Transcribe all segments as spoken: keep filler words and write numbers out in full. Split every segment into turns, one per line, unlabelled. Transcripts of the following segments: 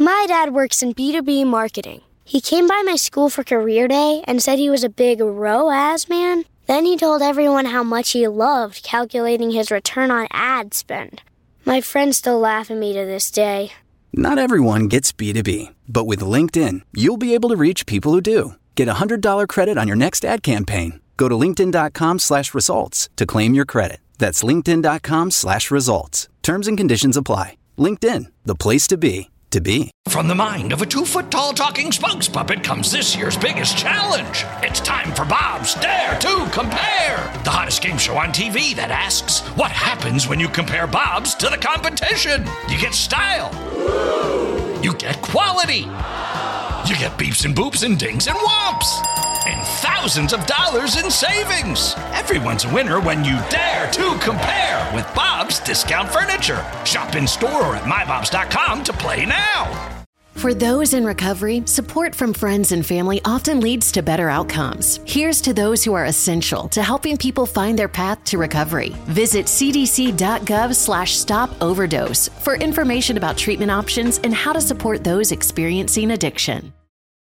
My dad works in B two B marketing. He came by my school for career day and said he was a big R O A S man. Then he told everyone how much he loved calculating his return on ad spend. My friends still laugh at me to this day.
Not everyone gets B two B, but with LinkedIn, you'll be able to reach people who do. Get a one hundred dollars credit on your next ad campaign. Go to linkedin.com slash results to claim your credit. That's linkedin.com slash results. Terms and conditions apply. LinkedIn, the place to be, to be.
From the mind of a two-foot-tall talking spokes puppet comes this year's biggest challenge. It's time for Bob's Dare to Compare, the hottest game show on T V that asks, what happens when you compare Bob's to the competition? You get style. You get quality. You get beeps and boops and dings and whomps. And thousands of dollars in savings. Everyone's a winner when you dare to compare with Bob's Discount Furniture. Shop in store or at my bobs dot com to play now.
For those in recovery, support from friends and family often leads to better outcomes. Here's to those who are essential to helping people find their path to recovery. Visit cdc.gov slash stop overdose for information about treatment options and how to support those experiencing addiction.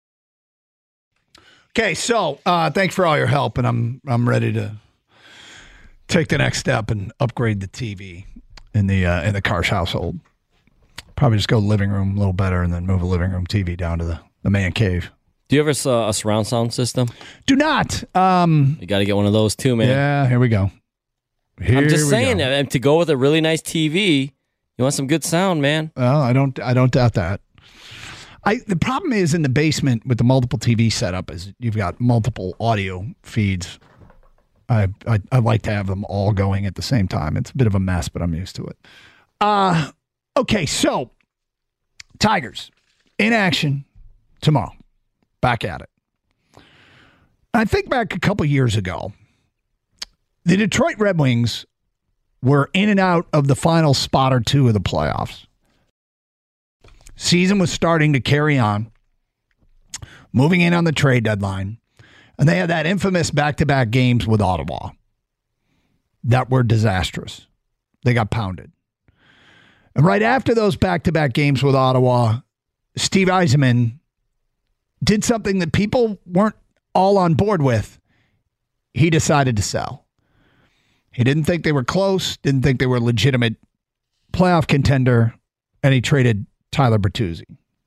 Okay, so uh, thanks for all your help, and I'm I'm ready to take the next step and upgrade the T V in the uh, in the Karsh household. Probably just go living room a little better, and then move a living room T V down to the, the man cave.
Do you ever saw a surround sound system?
Do not. Um,
you got to get one of those too, man.
Yeah, here we go. Here
I'm just
we
saying,
go.
to go with a really nice T V, you want some good sound, man.
Well, I don't I don't doubt that. I, the problem is in the basement with the multiple T V setup is you've got multiple audio feeds. I, I I like to have them all going at the same time. It's a bit of a mess, but I'm used to it. Uh, okay, so Tigers in action tomorrow. Back at it. I think back a couple years ago, the Detroit Red Wings were in and out of the final spot or two of the playoffs. Season was starting to carry on, moving in on the trade deadline, and they had that infamous back-to-back games with Ottawa that were disastrous. They got pounded. And right after those back-to-back games with Ottawa, Steve Yzerman did something that people weren't all on board with. He decided to sell. He didn't think they were close, didn't think they were a legitimate playoff contender, and he traded Tyler Bertuzzi.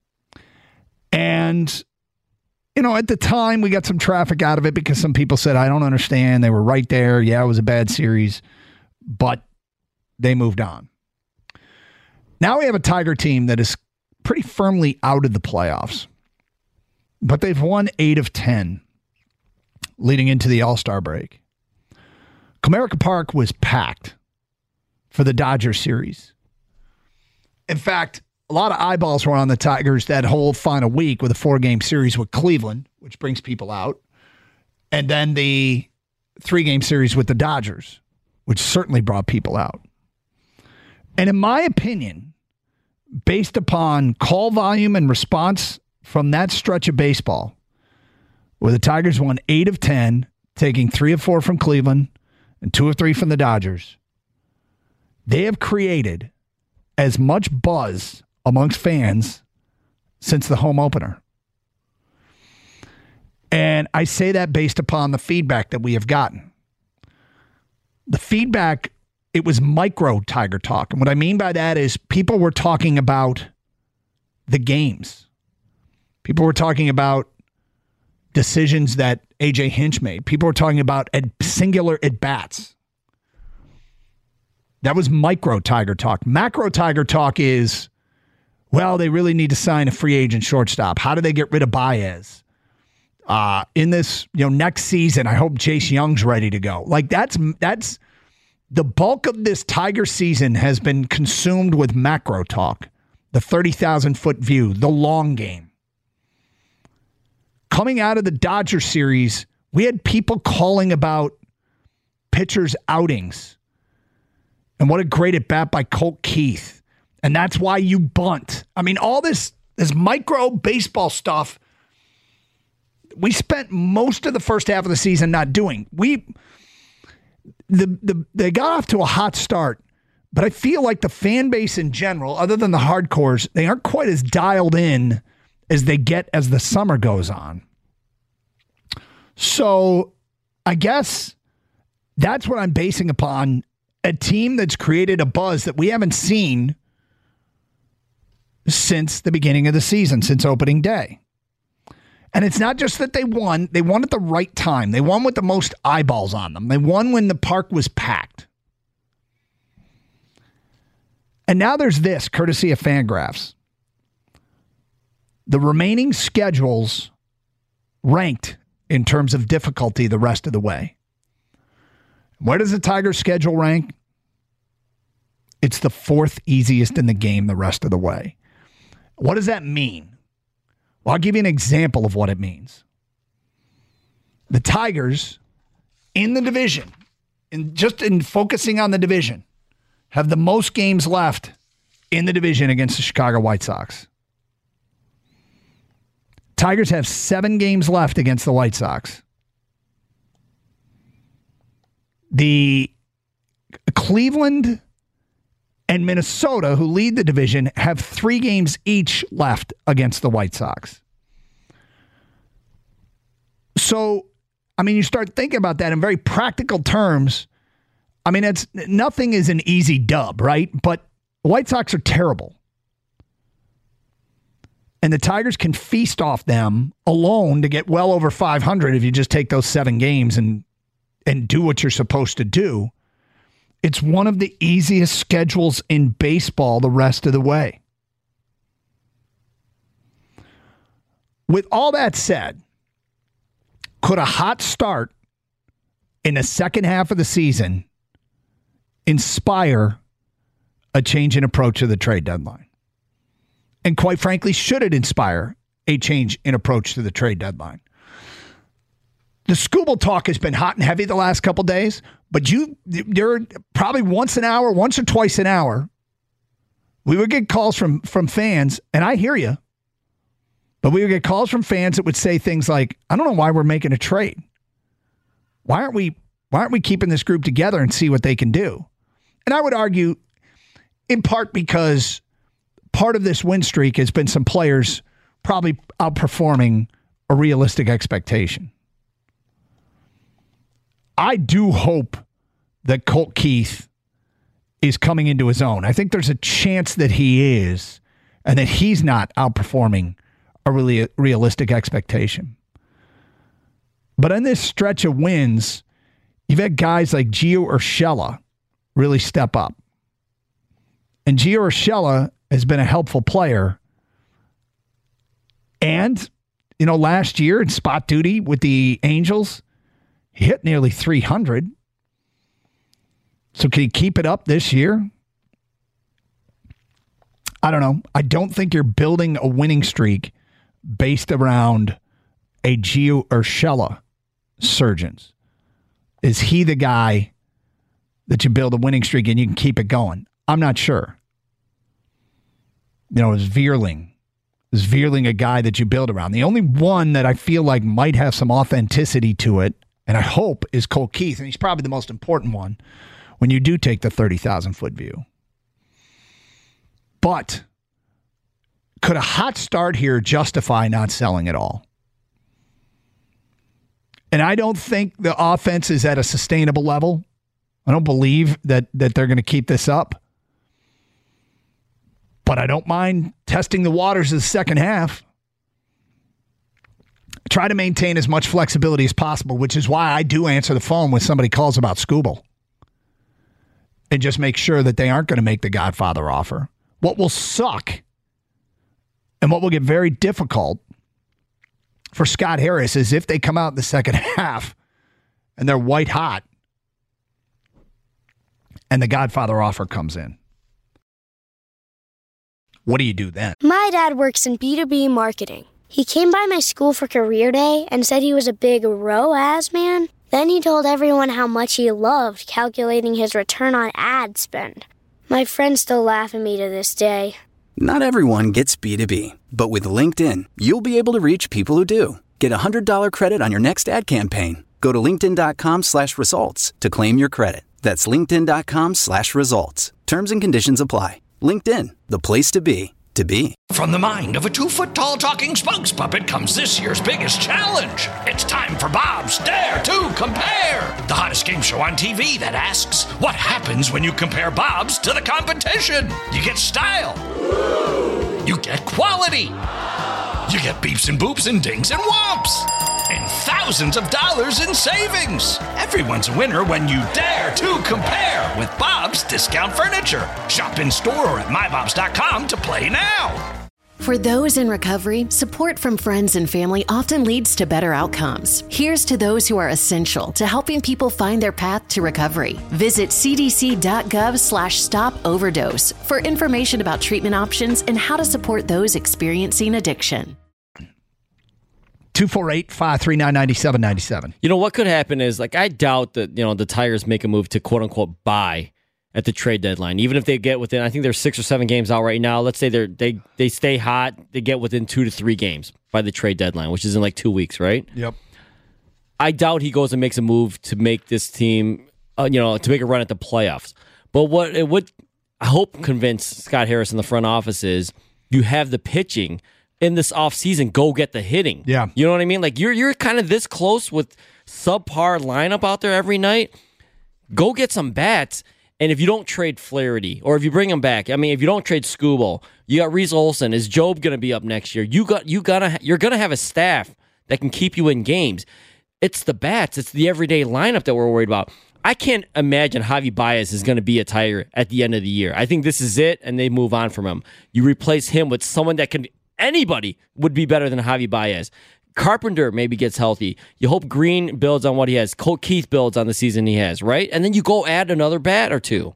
And, you know, at the time, we got some traffic out of it because some people said, I don't understand. They were right there. Yeah, it was a bad series, but they moved on. Now we have a Tiger team that is pretty firmly out of the playoffs, but they've won eight of ten leading into the All-Star break. Comerica Park was packed for the Dodgers series. In fact, a lot of eyeballs were on the Tigers that whole final week with a four-game series with Cleveland, which brings people out, and then the three-game series with the Dodgers, which certainly brought people out. And in my opinion, based upon call volume and response from that stretch of baseball, where the Tigers won eight of ten, taking three of four from Cleveland and two of three from the Dodgers, they have created as much buzz amongst fans since the home opener. And I say that based upon the feedback that we have gotten. The feedback, it was micro Tiger talk. And what I mean by that is people were talking about the games. People were talking about decisions that A J Hinch made. People were talking about ad- singular at-bats. That was micro Tiger talk. Macro Tiger talk is, well, they really need to sign a free agent shortstop. How do they get rid of Baez? Uh, in this, you know, next season, I hope Chase Young's ready to go. Like that's that's the bulk of this Tiger season has been consumed with macro talk, the thirty thousand foot view, the long game. Coming out of the Dodger series, we had people calling about pitchers' outings and what a great at bat by Colt Keith. And that's why you bunt. I mean, all this, this micro baseball stuff, we spent most of the first half of the season not doing. We, the, the, they got off to a hot start But I feel like the fan base in general, other than the hardcores, they aren't quite as dialed in as they get as the summer goes on. So I guess that's what I'm basing upon a team that's created a buzz that we haven't seen since the beginning of the season, since opening day. And it's not just that they won. They won at the right time. They won with the most eyeballs on them. They won when the park was packed. And now there's this, courtesy of Fangraphs. The remaining schedules ranked in terms of difficulty the rest of the way. Where does the Tigers' schedule rank? It's the fourth easiest in the game the rest of the way. What does that mean? Well, I'll give you an example of what it means. The Tigers in the division, in just in focusing on the division, have the most games left in the division against the Chicago White Sox. Tigers have seven games left against the White Sox. The Cleveland and Minnesota, who lead the division, have three games each left against the White Sox. So, I mean, you start thinking about that in very practical terms. I mean, it's nothing is an easy dub, right? But the White Sox are terrible. And the Tigers can feast off them alone to get well over five hundred if you just take those seven games and and do what you're supposed to do. It's one of the easiest schedules in baseball the rest of the way. With all that said, could a hot start in the second half of the season inspire a change in approach to the trade deadline? And quite frankly, should it inspire a change in approach to the trade deadline? The Skubal talk has been hot and heavy the last couple days, but you, there are probably once an hour, once or twice an hour, we would get calls from, from fans, and I hear you, but we would get calls from fans that would say things like, I don't know why we're making a trade. Why aren't we, why aren't we keeping this group together and see what they can do? And I would argue, in part because part of this win streak has been some players probably outperforming a realistic expectation. I do hope that Colt Keith is coming into his own. I think there's a chance that he is, and that he's not outperforming a really realistic expectation. But in this stretch of wins, you've had guys like Gio Urshela really step up. And Gio Urshela has been a helpful player. And, you know, last year in spot duty with the Angels, he hit nearly three hundred. So can he keep it up this year? I don't know. I don't think you're building a winning streak based around a Gio Urshela surgeons. Is he the guy that you build a winning streak and you can keep it going? I'm not sure. You know, is Vierling. Is Vierling a guy that you build around? The only one that I feel like might have some authenticity to it, and I hope, is Colt Keith, and he's probably the most important one when you do take the thirty thousand foot view. But could a hot start here justify not selling at all? And I don't think the offense is at a sustainable level. I don't believe that that they're going to keep this up. But I don't mind testing the waters of the second half. Try to maintain as much flexibility as possible, which is why I do answer the phone when somebody calls about Skubal. And just make sure that they aren't going to make the Godfather offer. What will suck and what will get very difficult for Scott Harris is if they come out in the second half and they're white hot and the Godfather offer comes in. What do you do then?
My dad works in B two B marketing. He came by my school for career day and said he was a big R O A S man. Then he told everyone how much he loved calculating his return on ad spend. My friends still laugh at me to this day.
Not everyone gets B two B, but with LinkedIn, you'll be able to reach people who do. Get a one hundred dollars credit on your next ad campaign. Go to linkedin.com slash results to claim your credit. That's linkedin.com slash results. Terms and conditions apply. LinkedIn, the place to be, to be.
From the mind of a two-foot-tall talking spokes puppet comes this year's biggest challenge. It's time for Bob's Dare to Compare, the hottest game show on T V that asks, what happens when you compare Bob's to the competition? You get style. You get quality. You get beeps and boops and dings and whomps. And thousands of dollars in savings. Everyone's a winner when you dare to compare with Bob's Discount Furniture. Shop in store or at my bobs dot com to play now.
For those in recovery, support from friends and family often leads to better outcomes. Here's to those who are essential to helping people find their path to recovery. Visit cdc.gov slash stop overdose for information about treatment options and how to support those experiencing addiction.
two four eight, five three nine, nine seven nine seven.
You know, what could happen is, like, I doubt that, you know, the Tigers make a move to quote-unquote buy at the trade deadline. Even if they get within, I think there's six or seven games out right now. Let's say they're, they they stay hot, they get within two to three games by the trade deadline, which is in like two weeks, right?
Yep.
I doubt he goes and makes a move to make this team, uh, you know, to make a run at the playoffs. But what it would, I hope, convince Scott Harris in the front office is you have the pitching in this offseason, go get the hitting.
Yeah.
You know what I mean? Like, you're you're kind of this close with subpar lineup out there every night. Go get some bats. And if you don't trade Flaherty, or if you bring him back, I mean, if you don't trade Skubal, you got Reese Olson. Is Job going to be up next year? You got you gotta you're going to have a staff that can keep you in games. It's the bats. It's the everyday lineup that we're worried about. I can't imagine Javi Baez is going to be a Tiger at the end of the year. I think this is it, and they move on from him. You replace him with someone that can. Anybody would be better than Javi Baez. Carpenter maybe gets healthy. You hope Green builds on what he has. Colt Keith builds on the season he has, right? And then you go add another bat or two.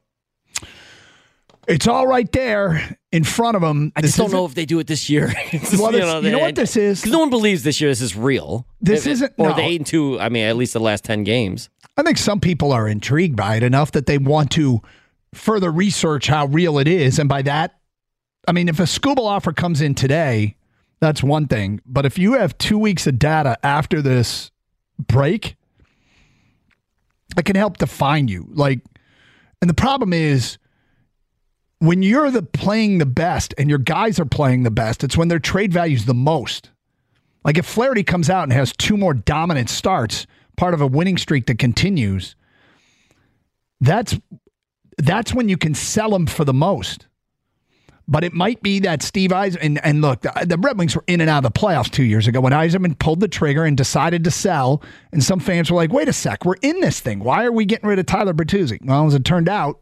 It's all right there in front of them.
I just don't know if they do it this year. Just,
well,
you know,
you know what this is?
Because no one believes this year this is real.
This
it,
isn't.
Or
no.
the eight and two. I mean, at least the last ten games.
I think some people are intrigued by it enough that they want to further research how real it is, and by that, I mean, if a Skubal offer comes in today, that's one thing. But if you have two weeks of data after this break, it can help define you. Like, and the problem is when you're the playing the best and your guys are playing the best, it's when their trade value's the most. Like if Flaherty comes out and has two more dominant starts, part of a winning streak that continues, that's that's when you can sell him for the most. But it might be that Steve Yzerman, and, and look, the, the Red Wings were in and out of the playoffs two years ago when Yzerman pulled the trigger and decided to sell, and some fans were like, wait a sec, we're in this thing. Why are we getting rid of Tyler Bertuzzi? Well, as it turned out,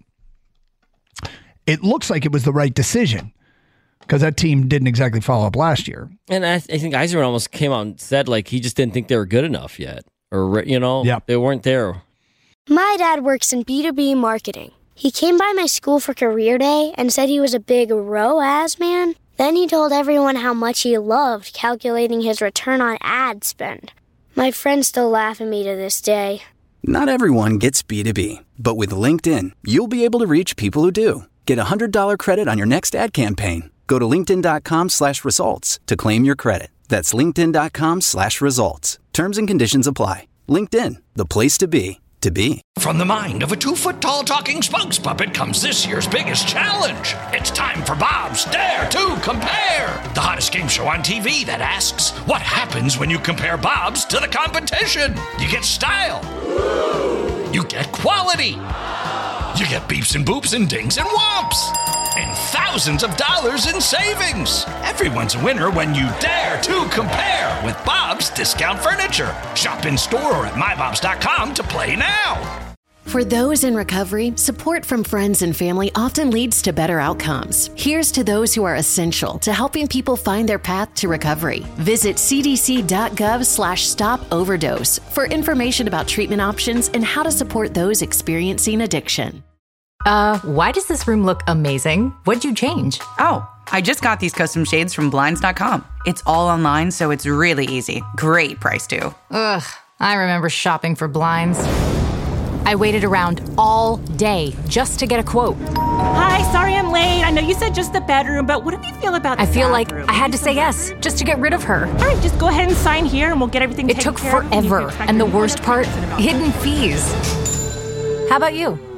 it looks like it was the right decision because that team didn't exactly follow up last year.
And I, I think Yzerman almost came out and said, like, he just didn't think they were good enough yet. Or, you know,
yep.
They weren't there.
My dad works in B two B marketing. He came by my school for career day and said he was a big R O A S man. Then he told everyone how much he loved calculating his return on ad spend. My friends still laugh at me to this day.
Not everyone gets B two B, but with LinkedIn, you'll be able to reach people who do. Get a one hundred dollars credit on your next ad campaign. Go to linkedin.com slash results to claim your credit. That's linkedin.com slash results. Terms and conditions apply. LinkedIn, the place to be, to be.
From the mind of a two-foot-tall talking spokes puppet comes this year's biggest challenge. It's time for Bob's Dare to Compare, the hottest game show on T V that asks, what happens when you compare Bob's to the competition? You get style. You get quality. You get beeps and boops and dings and whomps. And thousands of dollars in savings. Everyone's a winner when you dare to compare with Bob's Discount Furniture. Shop in store or at my bobs dot com to play now.
For those in recovery, support from friends and family often leads to better outcomes. Here's to those who are essential to helping people find their path to recovery. Visit cdc.gov slash stop overdose for information about treatment options and how to support those experiencing addiction.
Uh, why does this room look amazing? What'd you change?
Oh, I just got these custom shades from blinds dot com. It's all online, so it's really easy. Great price, too.
Ugh, I remember shopping for blinds. I waited around all day just to get a quote.
Hi, sorry I'm late. I know you said just the bedroom, but what do you feel about the
I feel
bathroom?
like I had to say yes just to get rid of her.
All right, just go ahead and sign here and we'll get everything
It
taken
took
care of.
forever, and the worst part, hidden fees. How about you?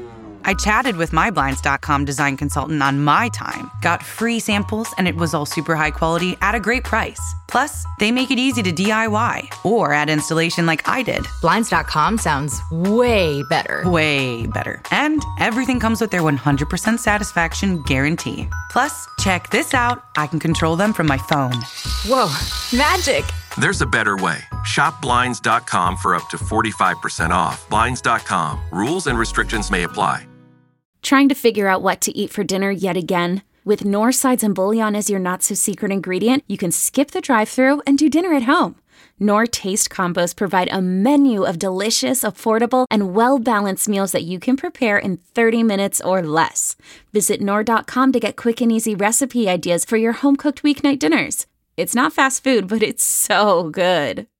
I chatted with my Blinds dot com design consultant on my time, got free samples, and it was all super high quality at a great price. Plus, they make it easy to D I Y or add installation like I did.
Blinds dot com sounds way better.
Way better. And everything comes with their one hundred percent satisfaction guarantee. Plus, check this out. I can control them from my phone.
Whoa, magic.
There's a better way. Shop Blinds dot com for up to forty-five percent off. Blinds dot com. Rules and restrictions may apply.
Trying to figure out what to eat for dinner yet again? With Knorr sides and bouillon as your not-so-secret ingredient, you can skip the drive-thru and do dinner at home. Knorr Taste Combos provide a menu of delicious, affordable, and well-balanced meals that you can prepare in thirty minutes or less. Visit Knorr dot com to get quick and easy recipe ideas for your home-cooked weeknight dinners. It's not fast food, but it's so good.